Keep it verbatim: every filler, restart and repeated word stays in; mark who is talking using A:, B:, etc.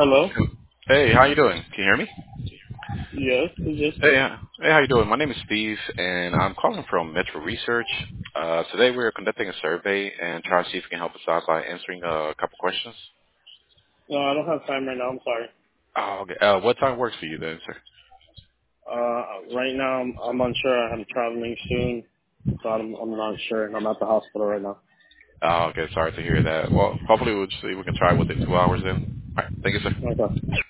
A: Hello?
B: Hey, how you doing? Can you hear me?
A: Yes, is this?
B: Hey, uh, hey, how you doing? My name is Steve, and I'm calling from Metro Research. Uh, today we're conducting a survey and trying to see if you can help us out by answering a couple questions.
A: No, I don't have time right now. I'm sorry.
B: Oh, okay. Uh, what time works for you then, sir?
A: Uh, right now I'm, I'm unsure. I'm traveling soon, so I'm, I'm not sure. I'm at the hospital right now.
B: Oh, okay. Sorry to hear that. Well, hopefully we'll just see if we can try within two hours then. All right. Thank you, sir.
A: Okay.